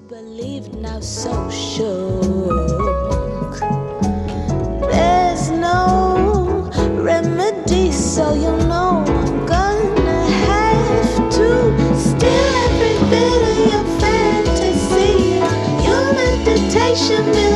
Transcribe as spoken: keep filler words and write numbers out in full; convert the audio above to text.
believed, now so shook. There's no remedy, so you know I'm gonna have to steal every bit of your fantasy. Your meditation.